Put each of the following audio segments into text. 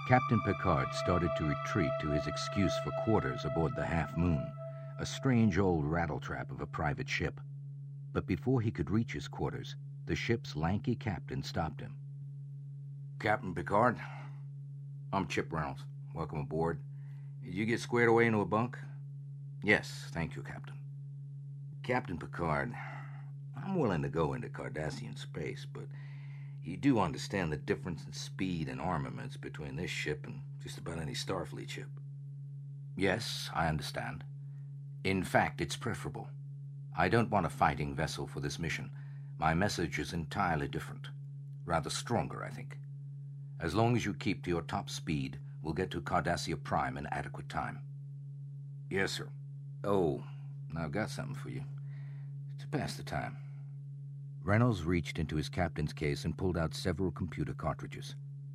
Captain Picard started to retreat to his excuse for quarters aboard the Half Moon, a strange old rattletrap of a private ship. But before he could reach his quarters, the ship's lanky captain stopped him. Captain Picard, I'm Chip Reynolds. Welcome aboard. Did you get squared away into a bunk? Yes, thank you, Captain. Captain Picard, I'm willing to go into Cardassian space, but you do understand the difference in speed and armaments between this ship and just about any Starfleet ship. Yes, I understand. In fact, it's preferable. I don't want a fighting vessel for this mission. My message is entirely different. Rather stronger, I think. As long as you keep to your top speed, we'll get to Cardassia Prime in adequate time. Yes, sir. Oh, I've got something for you. To pass the time. Reynolds reached into his captain's case and pulled out several computer cartridges.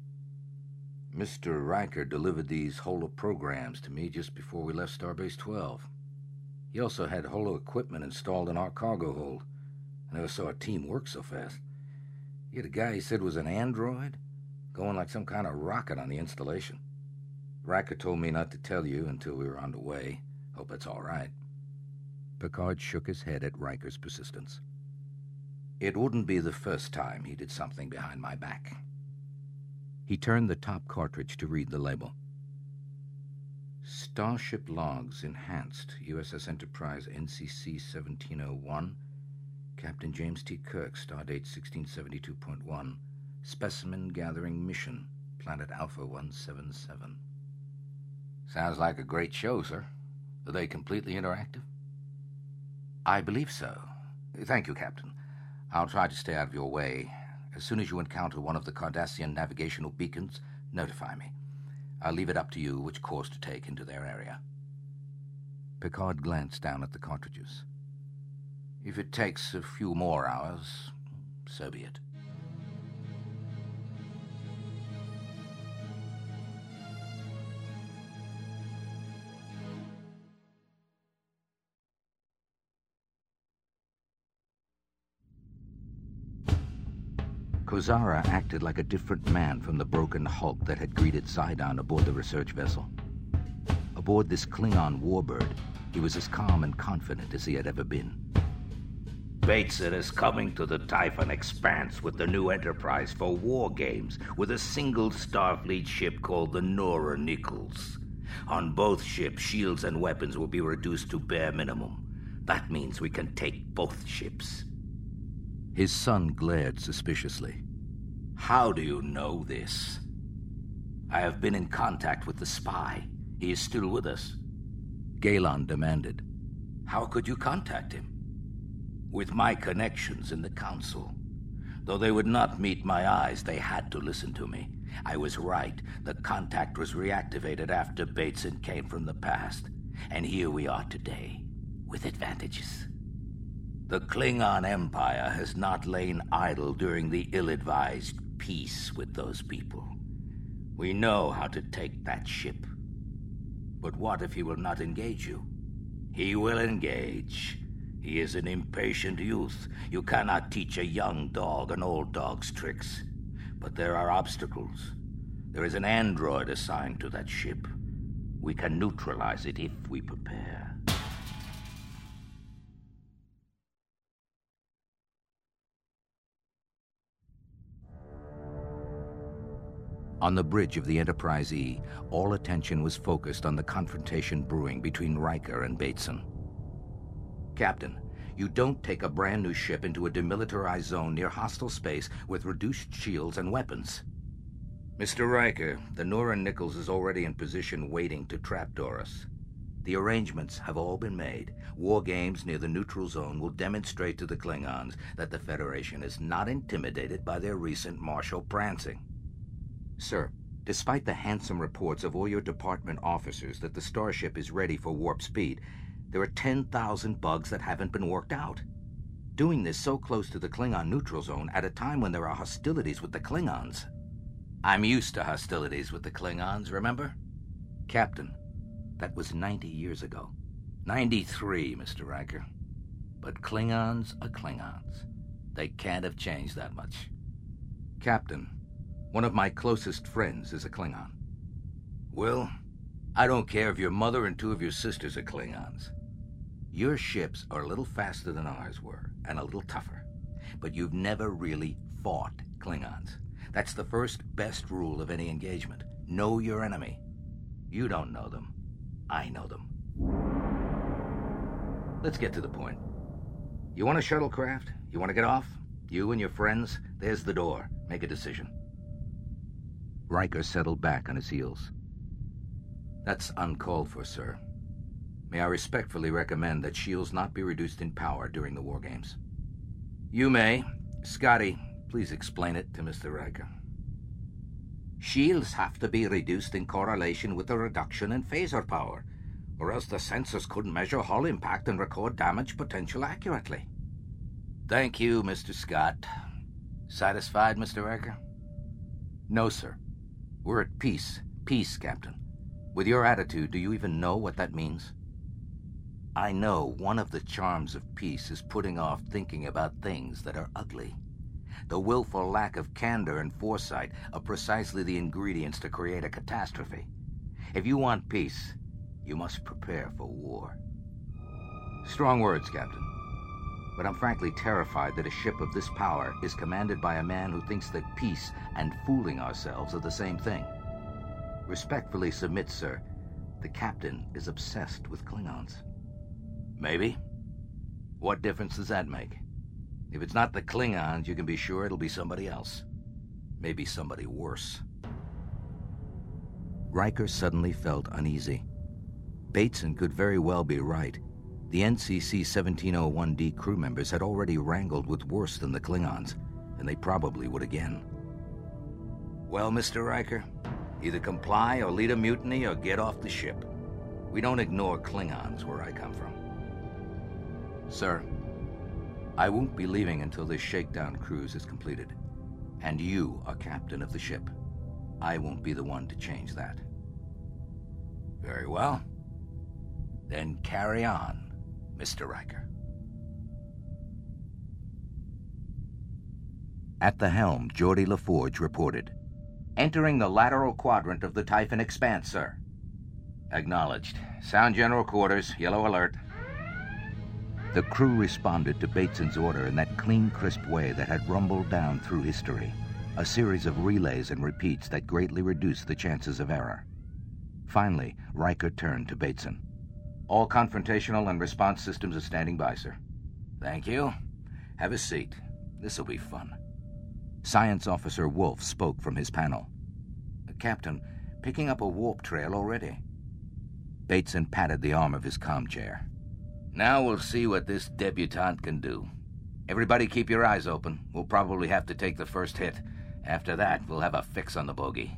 Mr. Riker delivered these holo-programs to me just before we left Starbase 12. He also had holo-equipment installed in our cargo hold. I never saw a team work so fast. He had a guy he said was an android, going like some kind of rocket on the installation. Riker told me not to tell you until we were on the way. Hope that's all right. Picard shook his head at Riker's persistence. It wouldn't be the first time he did something behind my back. He turned the top cartridge to read the label. Starship Logs Enhanced, USS Enterprise NCC 1701, Captain James T. Kirk, Stardate 1672.1, Specimen Gathering Mission, Planet Alpha 177. Sounds like a great show, sir. Are they completely interactive? I believe so. Thank you, Captain. I'll try to stay out of your way. As soon as you encounter one of the Cardassian navigational beacons, notify me. I'll leave it up to you which course to take into their area. Picard glanced down at the cartridges. If it takes a few more hours, so be it. Kozara acted like a different man from the broken hulk that had greeted Sidon aboard the research vessel. Aboard this Klingon warbird, he was as calm and confident as he had ever been. Bateson is coming to the Typhon Expanse with the new Enterprise for war games with a single Starfleet ship called the Nora Nichols. On both ships, shields and weapons will be reduced to bare minimum. That means we can take both ships. His son glared suspiciously. How do you know this? I have been in contact with the spy. He is still with us. Galen demanded. How could you contact him? With my connections in the Council. Though they would not meet my eyes, they had to listen to me. I was right. The contact was reactivated after Bateson came from the past. And here we are today, with advantages. The Klingon Empire has not lain idle during the ill-advised peace with those people. We know how to take that ship. But what if he will not engage you? He will engage. He is an impatient youth. You cannot teach a young dog an old dog's tricks. But there are obstacles. There is an android assigned to that ship. We can neutralize it if we prepare. On the bridge of the Enterprise E, all attention was focused on the confrontation brewing between Riker and Bateson. Captain, you don't take a brand new ship into a demilitarized zone near hostile space with reduced shields and weapons. Mr. Riker, the Nora Nichols is already in position waiting to trapdoor us. The arrangements have all been made. War games near the neutral zone will demonstrate to the Klingons that the Federation is not intimidated by their recent martial prancing. Sir, despite the handsome reports of all your department officers that the starship is ready for warp speed, there are 10,000 bugs that haven't been worked out. Doing this so close to the Klingon neutral zone at a time when there are hostilities with the Klingons. I'm used to hostilities with the Klingons, remember? Captain, that was 90 years ago. 93, Mr. Riker. But Klingons are Klingons. They can't have changed that much. Captain, one of my closest friends is a Klingon. Will, I don't care if your mother and two of your sisters are Klingons. Your ships are a little faster than ours were, and a little tougher. But you've never really fought Klingons. That's the first best rule of any engagement. Know your enemy. You don't know them. I know them. Let's get to the point. You want a shuttlecraft? You want to get off? You and your friends? There's the door. Make a decision. Riker settled back on his heels. That's uncalled for, sir. May I respectfully recommend that shields not be reduced in power during the war games. You may. Scotty, please explain it to Mr. Riker. Shields have to be reduced in correlation with the reduction in phaser power, or else the sensors couldn't measure hull impact and record damage potential accurately. Thank you, Mr. Scott. Satisfied, Mr. Riker? No, sir. We're at peace. Peace, Captain. With your attitude, do you even know what that means? I know one of the charms of peace is putting off thinking about things that are ugly. The willful lack of candor and foresight are precisely the ingredients to create a catastrophe. If you want peace, you must prepare for war. Strong words, Captain. But I'm frankly terrified that a ship of this power is commanded by a man who thinks that peace and fooling ourselves are the same thing. Respectfully submit, sir. The captain is obsessed with Klingons. Maybe. What difference does that make? If it's not the Klingons, you can be sure it'll be somebody else. Maybe somebody worse. Riker suddenly felt uneasy. Bateson could very well be right. The NCC 1701D crew members had already wrangled with worse than the Klingons, and they probably would again. Well, Mr. Riker, either comply or lead a mutiny or get off the ship. We don't ignore Klingons where I come from. Sir, I won't be leaving until this shakedown cruise is completed. And you are captain of the ship. I won't be the one to change that. Very well. Then carry on, Mr. Riker. At the helm, Geordi LaForge reported. Entering the lateral quadrant of the Typhon Expanse, sir. Acknowledged. Sound general quarters. Yellow alert. The crew responded to Bateson's order in that clean, crisp way that had rumbled down through history, a series of relays and repeats that greatly reduced the chances of error. Finally, Riker turned to Bateson. All confrontational and response systems are standing by, sir. Thank you. Have a seat. This'll be fun. Science Officer Wolf spoke from his panel. Captain, picking up a warp trail already. Bateson patted the arm of his comm chair. Now we'll see what this debutante can do. Everybody keep your eyes open. We'll probably have to take the first hit. After that, we'll have a fix on the bogey.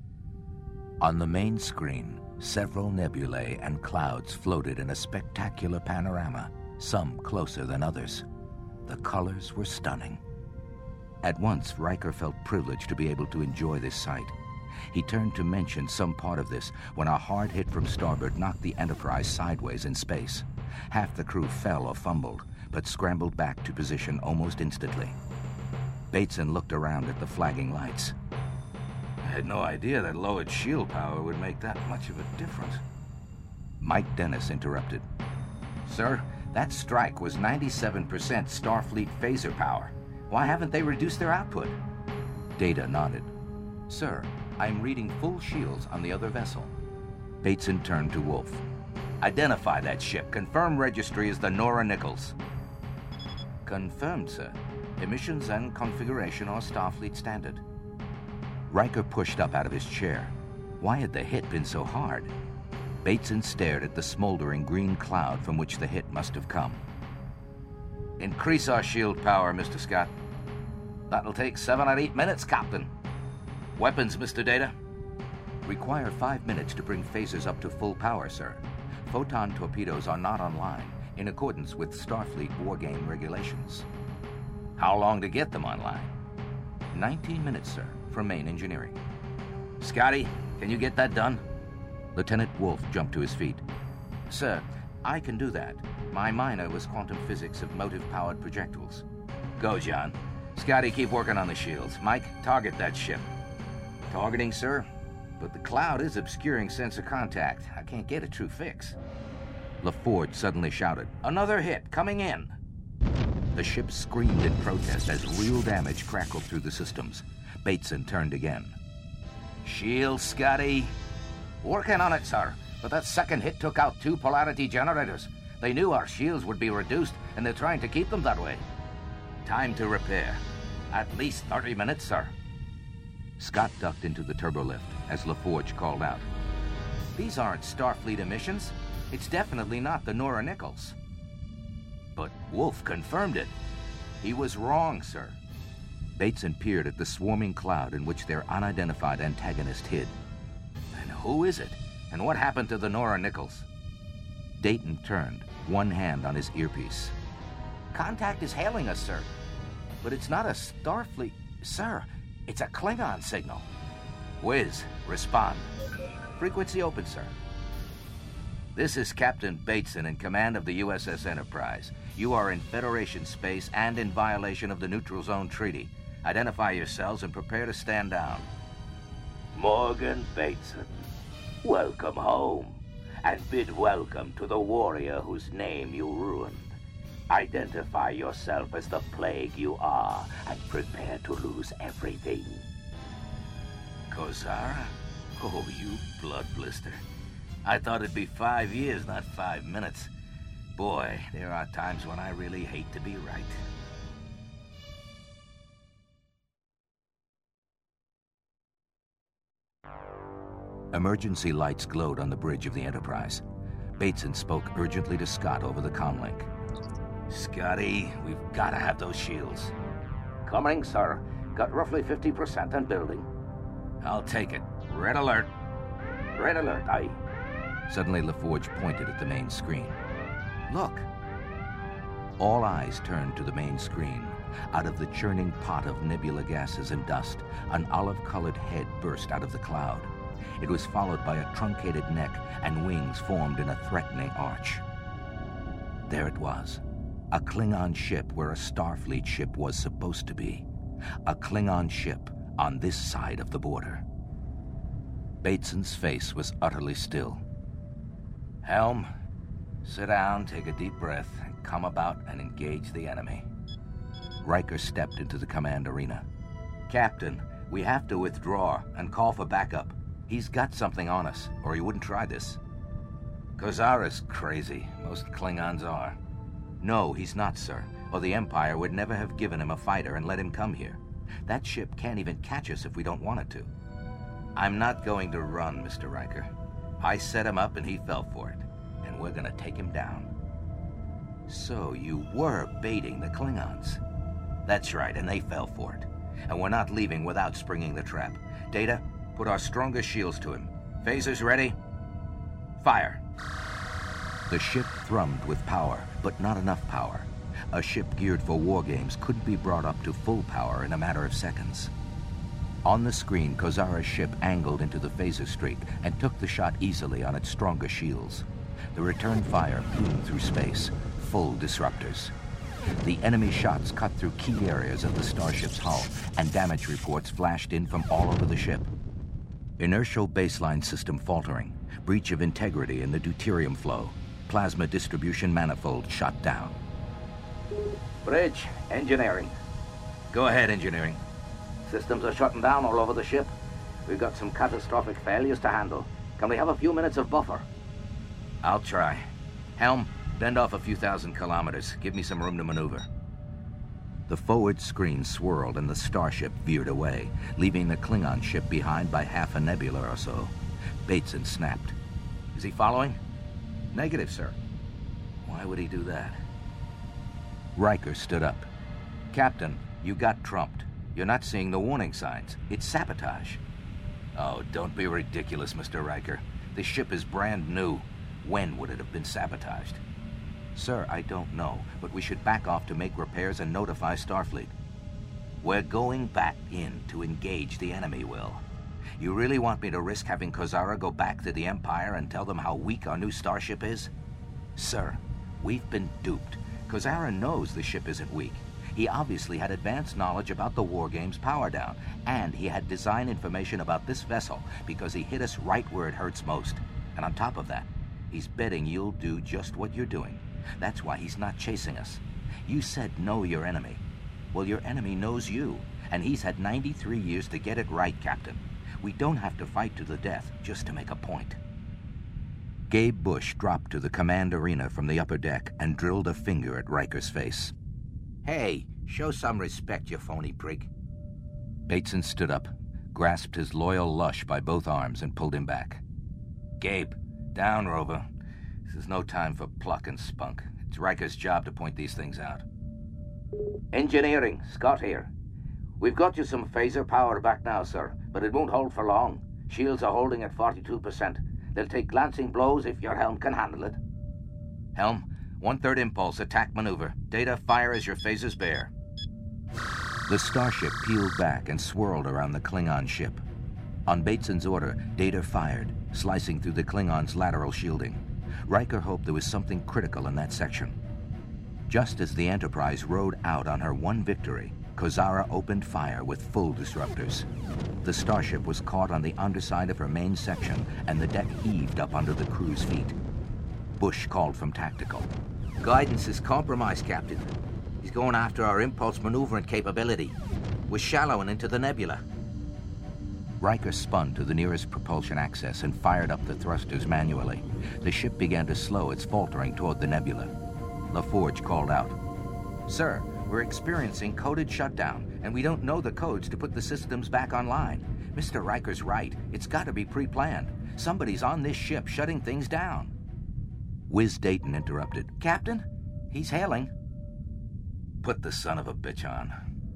On the main screen, several nebulae and clouds floated in a spectacular panorama, some closer than others. The colors were stunning. At once, Riker felt privileged to be able to enjoy this sight. He turned to mention some part of this when a hard hit from starboard knocked the Enterprise sideways in space. Half the crew fell or fumbled, but scrambled back to position almost instantly. Bateson looked around at the flagging lights. I had no idea that lowered shield power would make that much of a difference. Mike Dennis interrupted. Sir, that strike was 97% Starfleet phaser power. Why haven't they reduced their output? Data nodded. Sir, I'm reading full shields on the other vessel. Bateson turned to Wolf. Identify that ship. Confirm registry is the Nora Nichols. Confirmed, sir. Emissions and configuration are Starfleet standard. Riker pushed up out of his chair. Why had the hit been so hard? Bateson stared at the smoldering green cloud from which the hit must have come. Increase our shield power, Mr. Scott. That'll take 7 or 8 minutes, Captain. Weapons, Mr. Data. Require 5 minutes to bring phasers up to full power, sir. Photon torpedoes are not online, in accordance with Starfleet wargame regulations. How long to get them online? 19 minutes, sir, from main engineering. Scotty, can you get that done? Lieutenant Wolf jumped to his feet. Sir, I can do that. My minor was quantum physics of motive-powered projectiles. Go, John. Scotty, keep working on the shields. Mike, target that ship. Targeting, sir. but the cloud is obscuring sensor contact. I can't get a true fix. LaForge suddenly shouted, "Another hit, coming in!" The ship screamed in protest as real damage crackled through the systems. Bateson turned again. "Shield, Scotty." "Working on it, sir. But that second hit took out 2 polarity generators. They knew our shields would be reduced, and they're trying to keep them that way." "Time to repair." "At least 30 minutes, sir." Scott ducked into the turbolift as LaForge called out, "These aren't Starfleet emissions. It's definitely not the Nora Nichols." "But Wolf confirmed it." "He was wrong, sir." Bateson peered at the swarming cloud in which their unidentified antagonist hid. "And who is it? And what happened to the Nora Nichols?" Dayton turned, one hand on his earpiece. "Contact is hailing us, sir. But it's not a Starfleet... Sir, it's a Klingon signal." "Wiz, respond." "Frequency open, sir." "This is Captain Bateson in command of the USS Enterprise. You are in Federation space and in violation of the Neutral Zone Treaty. Identify yourselves and prepare to stand down." Morgan Bateson, welcome home, and bid welcome to the warrior whose name you ruined. Identify yourself as the plague you are, and prepare to lose everything. Kozara? Oh, you blood blister. I thought it'd be 5 years, not 5 minutes. Boy, there are times when I really hate to be right. Emergency lights glowed on the bridge of the Enterprise. Bateson spoke urgently to Scott over the comlink. "Scotty, we've got to have those shields." Coming, sir. Got roughly 50% and building. "I'll take it. Red alert." Red alert, aye. Suddenly, LaForge pointed at the main screen. "Look." All eyes turned to the main screen. Out of the churning pot of nebula gases and dust, an olive-colored head burst out of the cloud. It was followed by a truncated neck, and wings formed in a threatening arch. There it was, a Klingon ship where a Starfleet ship was supposed to be. A Klingon ship on this side of the border. Bateson's face was utterly still. "Helm, sit down, take a deep breath, and come about and engage the enemy." Riker stepped into the command arena. "Captain, we have to withdraw and call for backup. He's got something on us, or he wouldn't try this." "Kozara's crazy. Most Klingons are." "No, he's not, sir, or the Empire would never have given him a fighter and let him come here. That ship can't even catch us if we don't want it to." "I'm not going to run, Mr. Riker. I set him up and he fell for it, and we're going to take him down." "So you were baiting the Klingons?" "That's right, and they fell for it. And we're not leaving without springing the trap. Data, put our strongest shields to him. Phasers ready? Fire!" The ship thrummed with power, but not enough power. A ship geared for war games couldn't be brought up to full power in a matter of seconds. On the screen, Kozara's ship angled into the phaser streak and took the shot easily on its strongest shields. The return fire plumed through space, full disruptors. The enemy shots cut through key areas of the starship's hull, and damage reports flashed in from all over the ship. Inertial baseline system faltering, breach of integrity in the deuterium flow, plasma distribution manifold shut down. Bridge, engineering. Go ahead, engineering. Systems are shutting down all over the ship. We've got some catastrophic failures to handle. Can we have a few minutes of buffer? I'll try. Helm, bend off a few thousand kilometers. Give me some room to maneuver. The forward screen swirled and the starship veered away, leaving the Klingon ship behind by half a nebula or so. Bateson snapped. "Is he following?" "Negative, sir." "Why would he do that?" Riker stood up. "Captain, you got trumped. You're not seeing the warning signs. It's sabotage." "Oh, don't be ridiculous, Mr. Riker. This ship is brand new. When would it have been sabotaged?" "Sir, I don't know, but we should back off to make repairs and notify Starfleet." "We're going back in to engage the enemy, Will. You really want me to risk having Kozara go back to the Empire and tell them how weak our new starship is?" "Sir, we've been duped. Kozara knows the ship isn't weak. He obviously had advanced knowledge about the war game's power down, and he had design information about this vessel because he hit us right where it hurts most. And on top of that, he's betting you'll do just what you're doing. That's why he's not chasing us. You said know your enemy. Well, your enemy knows you, and he's had 93 years to get it right, Captain. We don't have to fight to the death just to make a point. Gabe Bush dropped to the command arena from the upper deck and drilled a finger at Riker's face. Hey, show some respect, you phony prig. Bateson stood up, grasped his loyal Lush by both arms, and pulled him back. Gabe, down, Rover. This is no time for pluck and spunk. It's Riker's job to point these things out. Engineering, Scott here. We've got you some phaser power back now, sir, but it won't hold for long. Shields are holding at 42%. They'll take glancing blows if your helm can handle it. Helm, 1/3 impulse, attack maneuver. Data, fire as your phasers bear. The starship peeled back and swirled around the Klingon ship. On Bateson's order, Data fired, slicing through the Klingon's lateral shielding. Riker hoped there was something critical in that section. Just as the Enterprise rode out on her one victory, Kozara opened fire with full disruptors. The starship was caught on the underside of her main section, and the deck heaved up under the crew's feet. Bush called from tactical. Guidance is compromised, Captain. He's going after our impulse maneuvering capability. We're shallowing into the nebula. Riker spun to the nearest propulsion access and fired up the thrusters manually. The ship began to slow its faltering toward the nebula. LaForge called out. Sir, we're experiencing coded shutdown, and we don't know the codes to put the systems back online. Mr. Riker's right. It's got to be pre-planned. Somebody's on this ship shutting things down. Wiz Dayton interrupted. Captain, he's hailing. Put the son of a bitch on.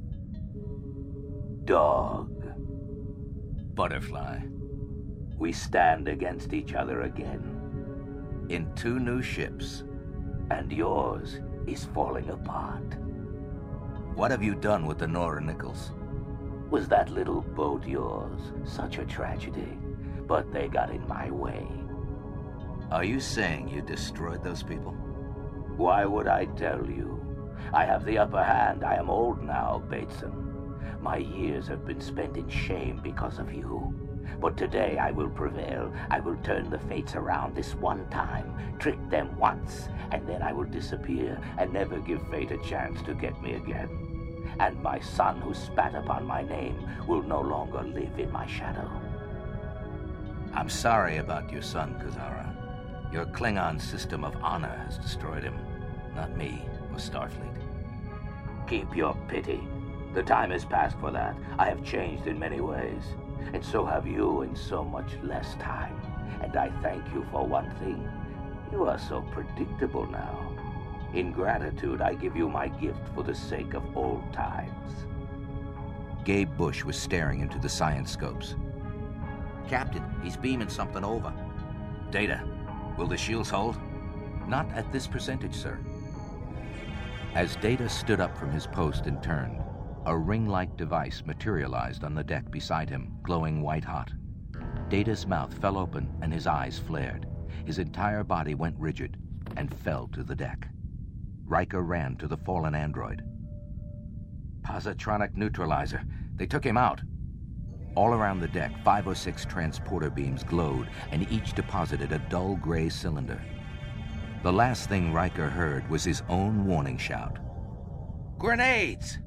Dog. Butterfly. We stand against each other again. In 2 new ships. And yours is falling apart. What have you done with the Nora Nichols? Was that little boat yours? Such a tragedy. But they got in my way. Are you saying you destroyed those people? Why would I tell you? I have the upper hand. I am old now, Bateson. My years have been spent in shame because of you. But today I will prevail. I will turn the fates around this one time, trick them once, and then I will disappear and never give fate a chance to get me again. And my son who spat upon my name will no longer live in my shadow. I'm sorry about your son, Kozara. Your Klingon system of honor has destroyed him, not me or Starfleet. Keep your pity. The time has passed for that. I have changed in many ways. And so have you in so much less time. And I thank you for one thing. You are so predictable now. In gratitude, I give you my gift for the sake of old times. Gabe Bush was staring into the science scopes. Captain, he's beaming something over. Data, will the shields hold? Not at this percentage, sir. As Data stood up from his post and turned, a ring-like device materialized on the deck beside him, glowing white-hot. Data's mouth fell open and his eyes flared. His entire body went rigid and fell to the deck. Riker ran to the fallen android. Positronic neutralizer. They took him out. All around the deck, 5 or 6 transporter beams glowed, and each deposited a dull gray cylinder. The last thing Riker heard was his own warning shout. Grenades!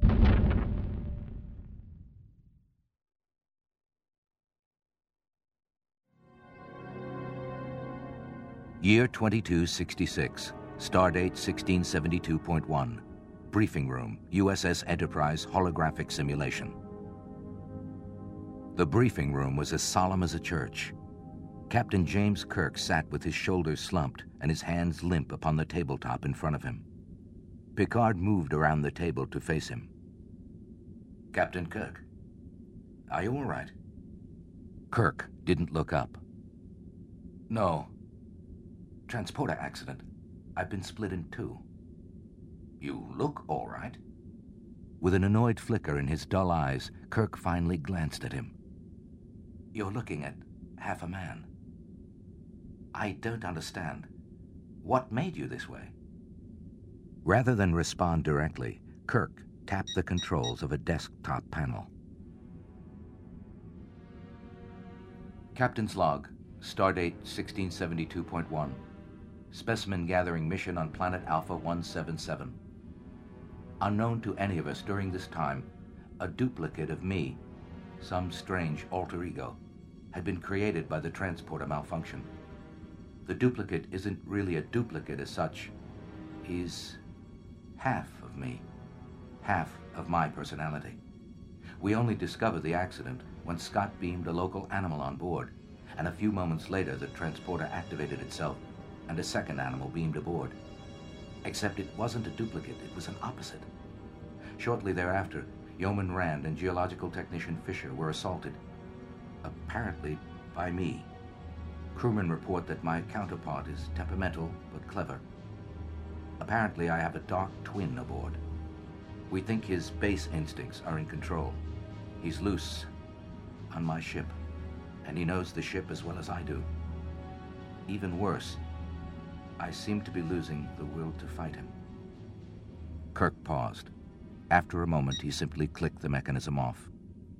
Year 2266, Stardate 1672.1. Briefing room, USS Enterprise holographic simulation. The briefing room was as solemn as a church. Captain James Kirk sat with his shoulders slumped and his hands limp upon the tabletop in front of him. Picard moved around the table to face him. Captain Kirk, are you all right? Kirk didn't look up. No. Transporter accident. I've been split in 2. You look all right. With an annoyed flicker in his dull eyes, Kirk finally glanced at him. You're looking at half a man. I don't understand. What made you this way? Rather than respond directly, Kirk tapped the controls of a desktop panel. Captain's log, Stardate 1672.1. Specimen gathering mission on planet Alpha 177. Unknown to any of us during this time, a duplicate of me, some strange alter ego, had been created by the transporter malfunction. The duplicate isn't really a duplicate as such. He's half of me, half of my personality. We only discovered the accident when Scott beamed a local animal on board, and a few moments later the transporter activated itself and a second animal beamed aboard. Except it wasn't a duplicate, it was an opposite. Shortly thereafter, Yeoman Rand and geological technician Fisher were assaulted, apparently by me. Crewmen report that my counterpart is temperamental but clever. Apparently I have a dark twin aboard. We think his base instincts are in control. He's loose on my ship, and he knows the ship as well as I do. Even worse, I seem to be losing the will to fight him. Kirk paused. After a moment, he simply clicked the mechanism off.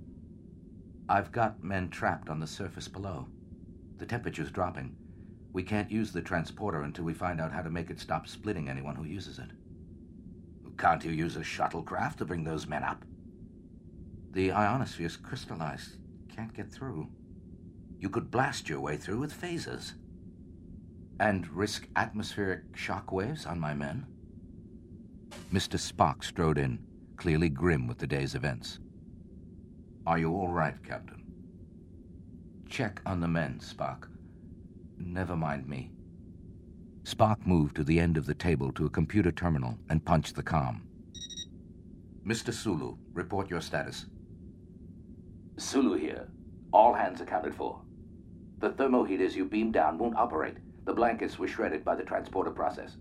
I've got men trapped on the surface below. The temperature's dropping. We can't use the transporter until we find out how to make it stop splitting anyone who uses it. Can't you use a shuttlecraft to bring those men up? The ionosphere's crystallized. Can't get through. You could blast your way through with phasers. And risk atmospheric shock waves on my men? Mr. Spock strode in, clearly grim with the day's events. Are you all right, Captain? Check on the men, Spock. Never mind me. Spock moved to the end of the table to a computer terminal and punched the comm. Mr. Sulu, report your status. Sulu here. All hands accounted for. The thermoheaters you beamed down won't operate. The blankets were shredded by the transporter process.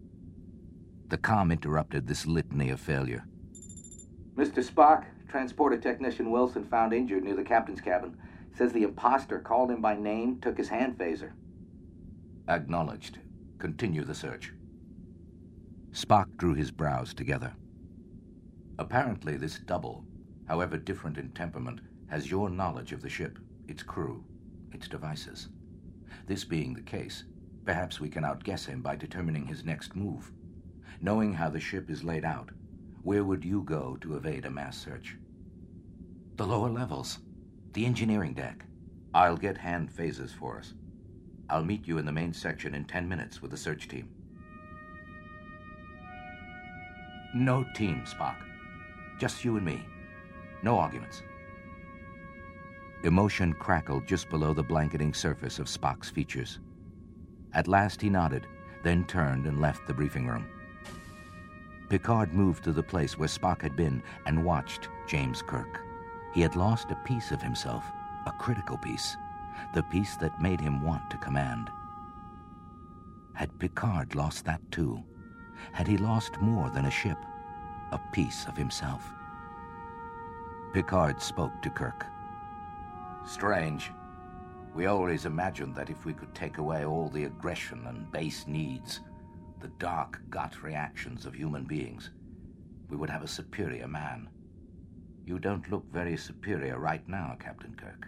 The comm interrupted this litany of failure. Mr. Spock, transporter technician Wilson found injured near the captain's cabin. Says the imposter called him by name, took his hand phaser. Acknowledged. Continue the search. Spock drew his brows together. Apparently this double, however different in temperament, has your knowledge of the ship, its crew, its devices. This being the case, perhaps we can outguess him by determining his next move. Knowing how the ship is laid out, where would you go to evade a mass search? The lower levels. The engineering deck. I'll get hand phasers for us. I'll meet you in the main section in 10 minutes with the search team. No team, Spock. Just you and me. No arguments. Emotion crackled just below the blanketing surface of Spock's features. At last he nodded, then turned and left the briefing room. Picard moved to the place where Spock had been and watched James Kirk. He had lost a piece of himself, a critical piece, the piece that made him want to command. Had Picard lost that too? Had he lost more than a ship, a piece of himself? Picard spoke to Kirk. Strange. We always imagined that if we could take away all the aggression and base needs, the dark gut reactions of human beings, we would have a superior man. You don't look very superior right now, Captain Kirk.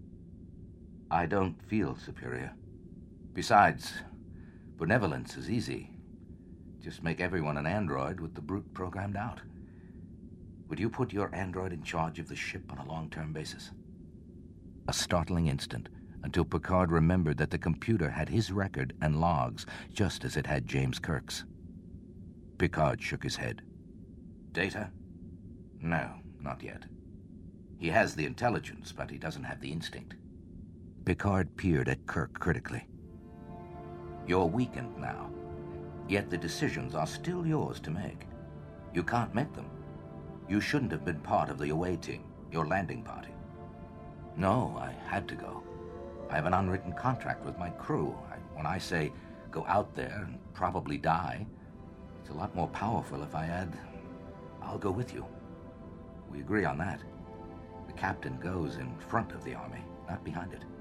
I don't feel superior. Besides, benevolence is easy. Just make everyone an android with the brute programmed out. Would you put your android in charge of the ship on a long-term basis? A startling instant, until Picard remembered that the computer had his record and logs, just as it had James Kirk's. Picard shook his head. Data? No, not yet. He has the intelligence, but he doesn't have the instinct. Picard peered at Kirk critically. You're weakened now, yet the decisions are still yours to make. You can't make them. You shouldn't have been part of the away team, your landing party. No, I had to go. I have an unwritten contract with my crew. When I say go out there and probably die, it's a lot more powerful if I add, I'll go with you. We agree on that. The captain goes in front of the army, not behind it.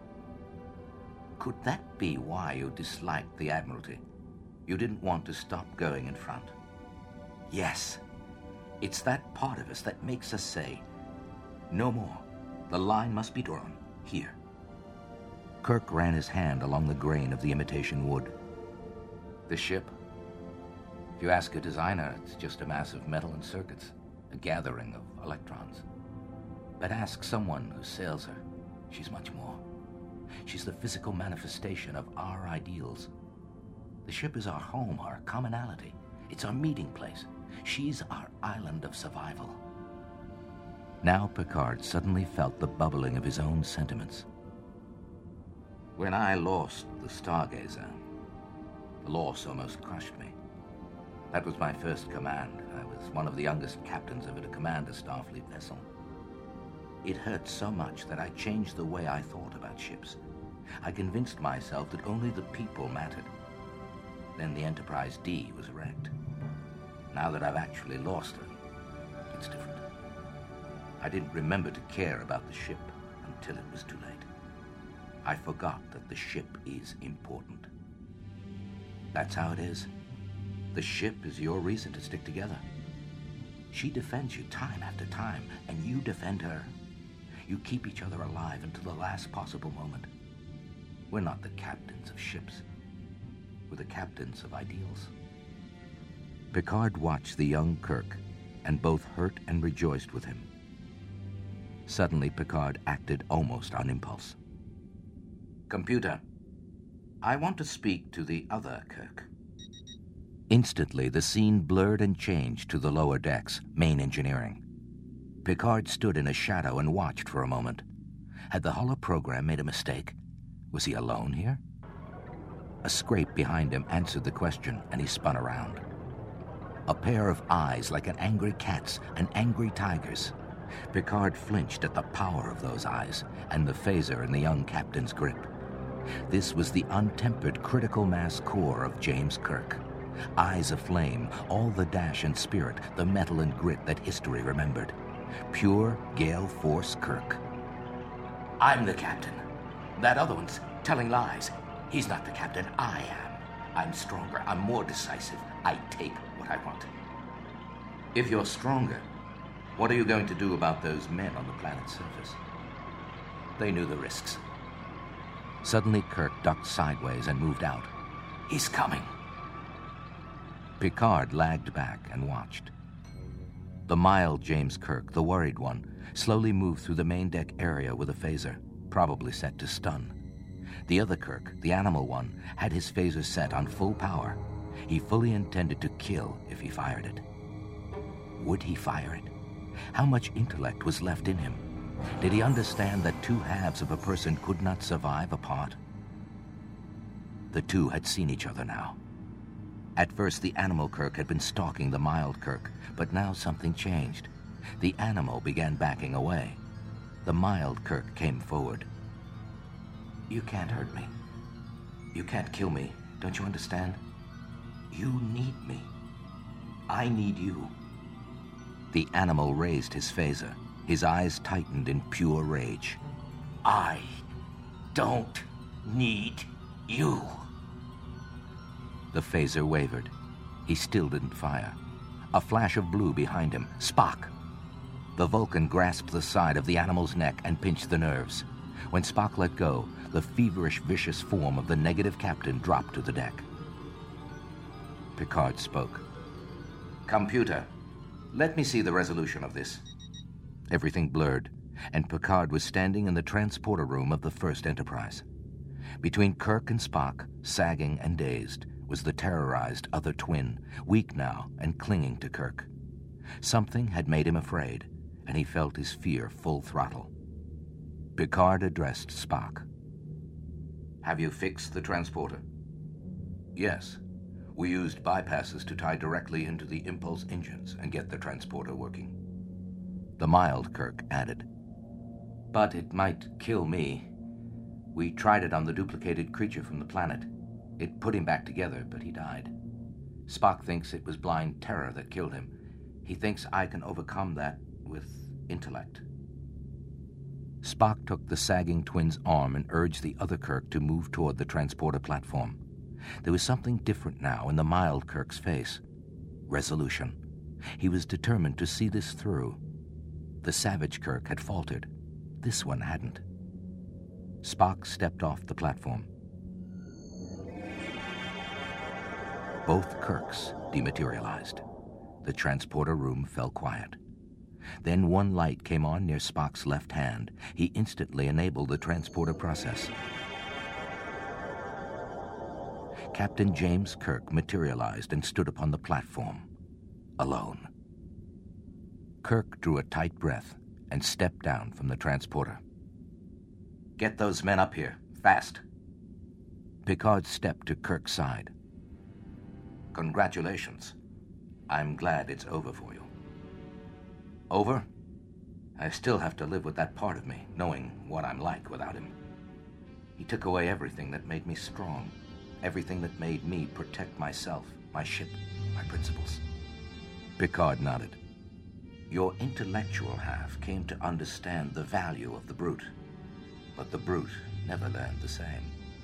Could that be why you disliked the Admiralty? You didn't want to stop going in front? Yes. It's that part of us that makes us say, no more. The line must be drawn here. Kirk ran his hand along the grain of the imitation wood. The ship? If you ask a designer, it's just a mass of metal and circuits, a gathering of electrons. But ask someone who sails her, she's much more. She's the physical manifestation of our ideals. The ship is our home, our commonality. It's our meeting place. She's our island of survival. Now Picard suddenly felt the bubbling of his own sentiments. When I lost the Stargazer, the loss almost crushed me. That was my first command. I was one of the youngest captains ever to command a Starfleet vessel. It hurt so much that I changed the way I thought about ships. I convinced myself that only the people mattered. Then the Enterprise D was wrecked. Now that I've actually lost her, it's different. I didn't remember to care about the ship until it was too late. I forgot that the ship is important. That's how it is. The ship is your reason to stick together. She defends you time after time, and you defend her. You keep each other alive until the last possible moment. We're not the captains of ships. We're the captains of ideals. Picard watched the young Kirk, and both hurt and rejoiced with him. Suddenly, Picard acted almost on impulse. Computer, I want to speak to the other Kirk. Instantly, the scene blurred and changed to the lower decks, main engineering. Picard stood in a shadow and watched for a moment. Had the holoprogram made a mistake? Was he alone here? A scrape behind him answered the question, and he spun around. A pair of eyes like an angry cat's, an angry tiger's. Picard flinched at the power of those eyes and the phaser in the young captain's grip. This was the untempered critical mass core of James Kirk. Eyes aflame, all the dash and spirit, the metal and grit that history remembered. Pure Gale Force Kirk. I'm the captain. That other one's telling lies. He's not the captain. I am. I'm stronger. I'm more decisive. I take what I want. If you're stronger, what are you going to do about those men on the planet's surface? They knew the risks. Suddenly, Kirk ducked sideways and moved out. He's coming. Picard lagged back and watched. The mild James Kirk, the worried one, slowly moved through the main deck area with a phaser, probably set to stun. The other Kirk, the animal one, had his phaser set on full power. He fully intended to kill if he fired it. Would he fire it? How much intellect was left in him? Did he understand that two halves of a person could not survive apart? The two had seen each other now. At first, the animal Kirk had been stalking the mild Kirk, but now something changed. The animal began backing away. The mild Kirk came forward. You can't hurt me. You can't kill me. Don't you understand? You need me. I need you. The animal raised his phaser. His eyes tightened in pure rage. I don't need you. The phaser wavered. He still didn't fire. A flash of blue behind him. Spock! The Vulcan grasped the side of the animal's neck and pinched the nerves. When Spock let go, the feverish, vicious form of the negative captain dropped to the deck. Picard spoke. Computer, let me see the resolution of this. Everything blurred, and Picard was standing in the transporter room of the first Enterprise. Between Kirk and Spock, sagging and dazed, was the terrorized other twin, weak now and clinging to Kirk. Something had made him afraid, and he felt his fear full throttle. Picard addressed Spock. Have you fixed the transporter? Yes. We used bypasses to tie directly into the impulse engines and get the transporter working. The mild Kirk added. But it might kill me. We tried it on the duplicated creature from the planet. It put him back together, but he died. Spock thinks it was blind terror that killed him. He thinks I can overcome that with intellect. Spock took the sagging twin's arm and urged the other Kirk to move toward the transporter platform. There was something different now in the mild Kirk's face. Resolution. He was determined to see this through. The savage Kirk had faltered. This one hadn't. Spock stepped off the platform. Both Kirks dematerialized. The transporter room fell quiet. Then one light came on near Spock's left hand. He instantly enabled the transporter process. Captain James Kirk materialized and stood upon the platform, alone. Kirk drew a tight breath and stepped down from the transporter. Get those men up here, fast. Picard stepped to Kirk's side. Congratulations. I'm glad it's over for you. Over? I still have to live with that part of me, knowing what I'm like without him. He took away everything that made me strong, everything that made me protect myself, my ship, my principles. Picard nodded. Your intellectual half came to understand the value of the brute, but the brute never learned the same.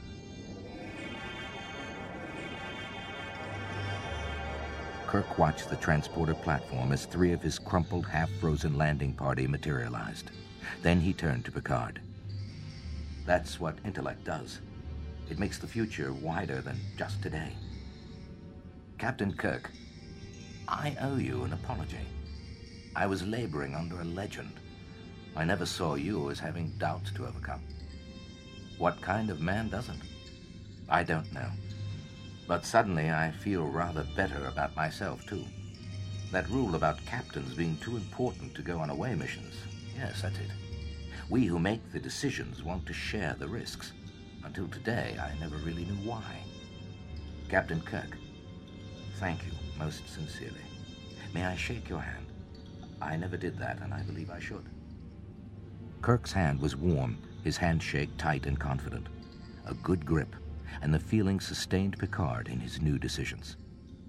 Kirk watched the transporter platform as 3 of his crumpled, half-frozen landing party materialized. Then he turned to Picard. That's what intellect does. It makes the future wider than just today. Captain Kirk, I owe you an apology. I was laboring under a legend. I never saw you as having doubts to overcome. What kind of man doesn't? I don't know. But suddenly I feel rather better about myself, too. That rule about captains being too important to go on away missions, yes, that's it. We who make the decisions want to share the risks. Until today, I never really knew why. Captain Kirk, thank you most sincerely. May I shake your hand? I never did that, and I believe I should. Kirk's hand was warm, his handshake tight and confident. A good grip, and the feeling sustained Picard in his new decisions.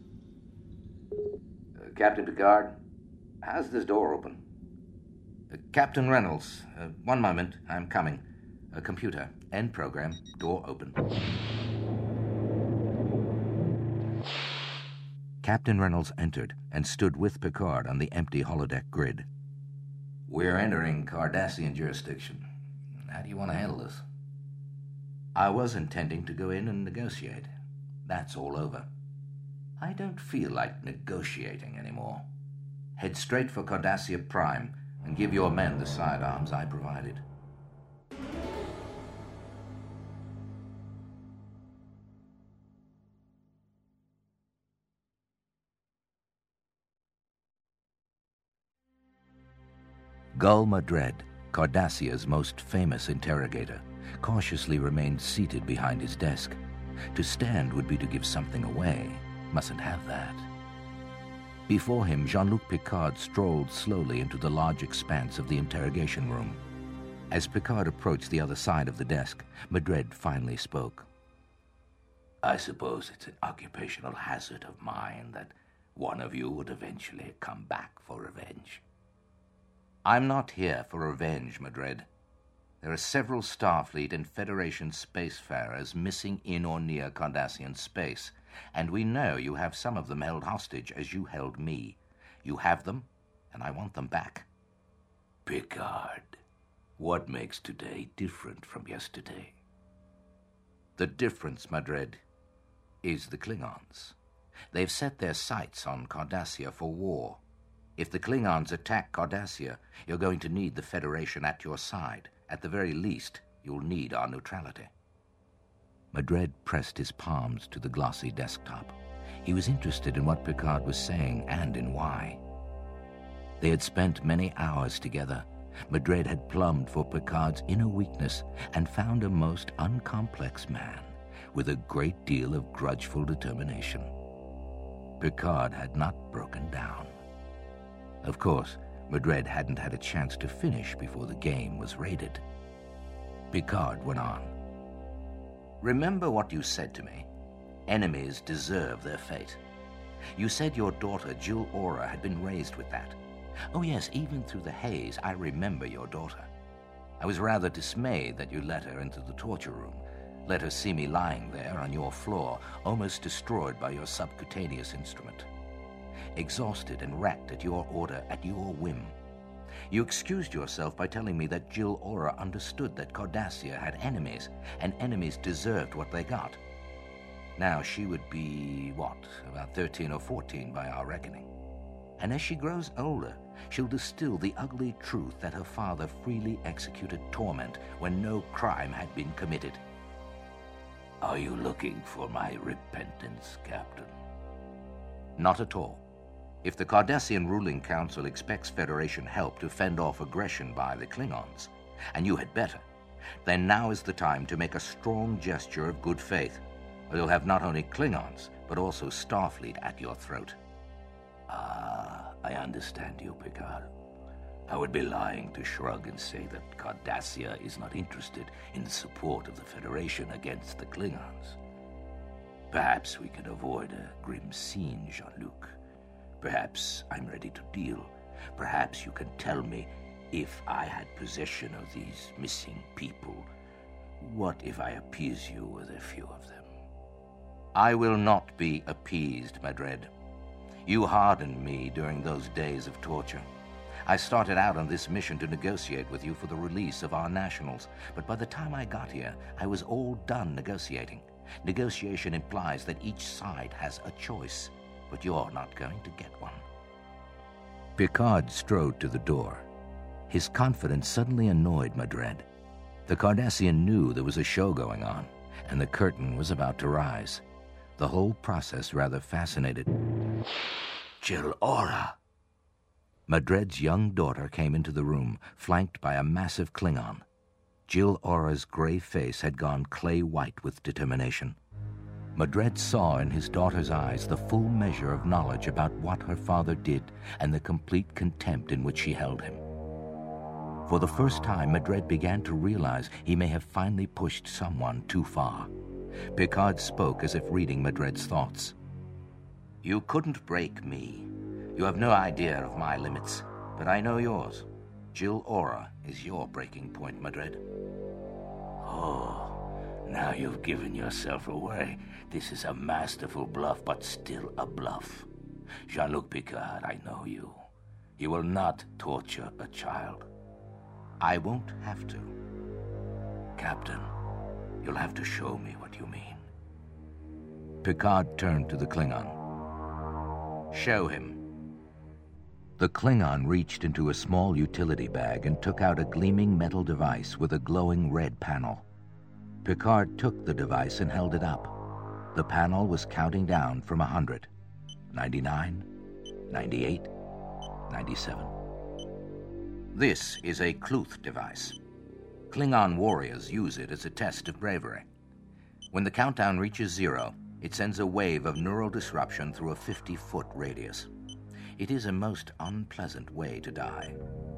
Captain Picard, how's this door open? Captain Reynolds, one moment, I'm coming. Computer, end program, door open. Captain Reynolds entered and stood with Picard on the empty holodeck grid. We're entering Cardassian jurisdiction. How do you want to handle this? I was intending to go in and negotiate. That's all over. I don't feel like negotiating anymore. Head straight for Cardassia Prime and give your men the sidearms I provided. Gul Madred, Cardassia's most famous interrogator, cautiously remained seated behind his desk. To stand would be to give something away. Mustn't have that. Before him, Jean-Luc Picard strolled slowly into the large expanse of the interrogation room. As Picard approached the other side of the desk, Madred finally spoke. I suppose it's an occupational hazard of mine that one of you would eventually come back for revenge. I'm not here for revenge, Madred. There are several Starfleet and Federation spacefarers missing in or near Cardassian space, and we know you have some of them held hostage as you held me. You have them, and I want them back. Picard, what makes today different from yesterday? The difference, Madred, is the Klingons. They've set their sights on Cardassia for war. If the Klingons attack Cardassia, you're going to need the Federation at your side. At the very least, you'll need our neutrality. Madred pressed his palms to the glossy desktop. He was interested in what Picard was saying and in why. They had spent many hours together. Madred had plumbed for Picard's inner weakness and found a most uncomplex man with a great deal of grudgeful determination. Picard had not broken down. Of course, Madred hadn't had a chance to finish before the game was raided. Picard went on. Remember what you said to me. Enemies deserve their fate. You said your daughter, Jill Aura, had been raised with that. Oh yes, even through the haze, I remember your daughter. I was rather dismayed that you let her into the torture room, let her see me lying there on your floor, almost destroyed by your subcutaneous instrument. exhausted and wrecked at your order, at your whim. You excused yourself by telling me that Jill Ora understood that Cardassia had enemies, and enemies deserved what they got. Now she would be, about 13 or 14 by our reckoning. And as she grows older, she'll distill the ugly truth that her father freely executed torment when no crime had been committed. Are you looking for my repentance, Captain? Not at all. If the Cardassian ruling council expects Federation help to fend off aggression by the Klingons, and you had better, then now is the time to make a strong gesture of good faith, or you'll have not only Klingons, but also Starfleet at your throat. I understand you, Picard. I would be lying to shrug and say that Cardassia is not interested in the support of the Federation against the Klingons. Perhaps we can avoid a grim scene, Jean-Luc. Perhaps I'm ready to deal. Perhaps you can tell me, if I had possession of these missing people, what if I appease you with a few of them? I will not be appeased, Madred. You hardened me during those days of torture. I started out on this mission to negotiate with you for the release of our nationals, but by the time I got here, I was all done negotiating. Negotiation implies that each side has a choice, but you're not going to get one. Picard strode to the door. His confidence suddenly annoyed Madred. The Cardassian knew there was a show going on, and the curtain was about to rise. The whole process rather fascinated. Jill Ora! Madred's young daughter came into the room, flanked by a massive Klingon. Jill Ora's gray face had gone clay white with determination. Madred saw in his daughter's eyes the full measure of knowledge about what her father did and the complete contempt in which she held him. For the first time, Madred began to realize he may have finally pushed someone too far. Picard spoke as if reading Madred's thoughts. You couldn't break me. You have no idea of my limits, but I know yours. Jill Ora is your breaking point, Madred. Oh, now you've given yourself away. This is a masterful bluff, but still a bluff. Jean-Luc Picard, I know you. You will not torture a child. I won't have to. Captain, you'll have to show me what you mean. Picard turned to the Klingon. Show him. The Klingon reached into a small utility bag and took out a gleaming metal device with a glowing red panel. Picard took the device and held it up. The panel was counting down from 100. 99, 98, 97. This is a Kluth device. Klingon warriors use it as a test of bravery. When the countdown reaches 0, it sends a wave of neural disruption through a 50-foot radius. It is a most unpleasant way to die.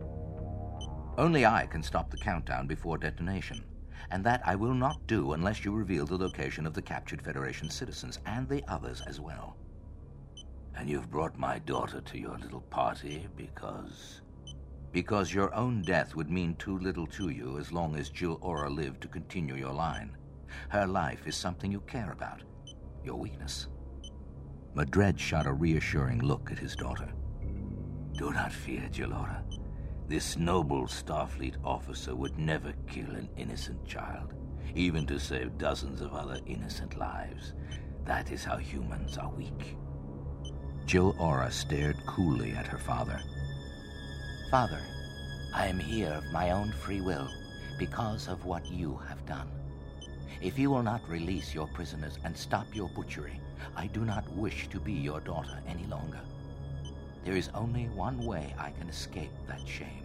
Only I can stop the countdown before detonation, and that I will not do unless you reveal the location of the captured Federation citizens, and the others as well. And you've brought my daughter to your little party because... Because your own death would mean too little to you as long as Jill Ora lived to continue your line. Her life is something you care about. Your weakness. Madred shot a reassuring look at his daughter. Do not fear, Jill Ora. This noble Starfleet officer would never kill an innocent child, even to save dozens of other innocent lives. That is how humans are weak. Jill Ora stared coolly at her father. Father, I am here of my own free will because of what you have done. If you will not release your prisoners and stop your butchery, I do not wish to be your daughter any longer. There is only one way I can escape that shame.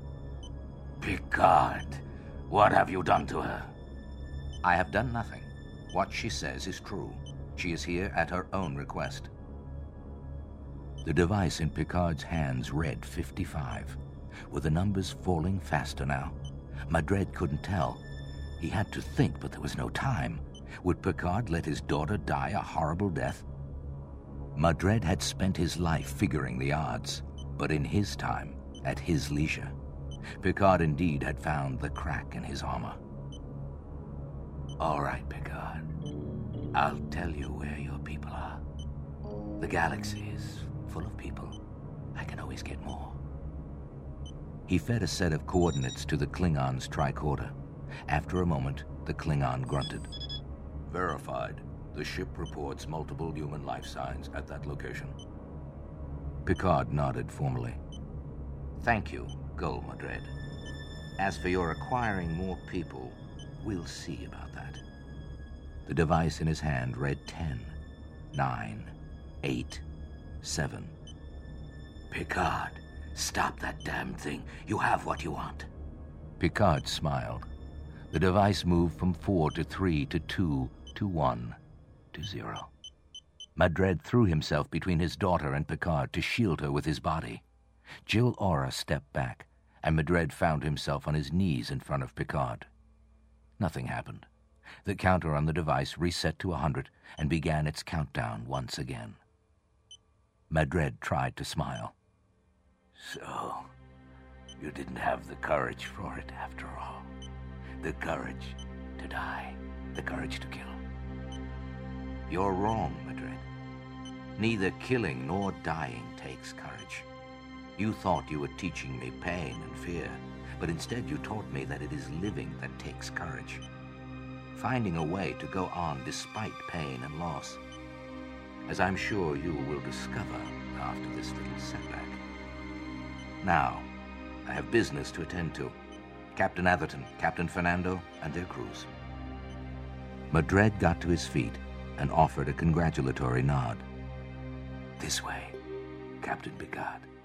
Picard, what have you done to her? I have done nothing. What she says is true. She is here at her own request. The device in Picard's hands read 55, with the numbers falling faster now. Madred couldn't tell. He had to think, but there was no time. Would Picard let his daughter die a horrible death? Madred had spent his life figuring the odds, but in his time, at his leisure. Picard indeed had found the crack in his armor. All right, Picard. I'll tell you where your people are. The galaxy is full of people. I can always get more. He fed a set of coordinates to the Klingon's tricorder. After a moment, the Klingon grunted. Verified. The ship reports multiple human life signs at that location. Picard nodded formally. Thank you, Gul Madred. As for your acquiring more people, we'll see about that. The device in his hand read 10, 9, 8, 7. Picard, stop that damn thing. You have what you want. Picard smiled. The device moved from 4 to 3 to 2 to 1 to 0. Madred threw himself between his daughter and Picard to shield her with his body. Jill Aura stepped back, and Madred found himself on his knees in front of Picard. Nothing happened. The counter on the device reset to 100 and began its countdown once again. Madred tried to smile. So, you didn't have the courage for it after all. The courage to die, the courage to kill. You're wrong, Madred. Neither killing nor dying takes courage. You thought you were teaching me pain and fear, but instead you taught me that it is living that takes courage. Finding a way to go on despite pain and loss, as I'm sure you will discover after this little setback. Now, I have business to attend to. Captain Atherton, Captain Fernando, and their crews. Madred got to his feet and offered a congratulatory nod. This way, Captain Picard.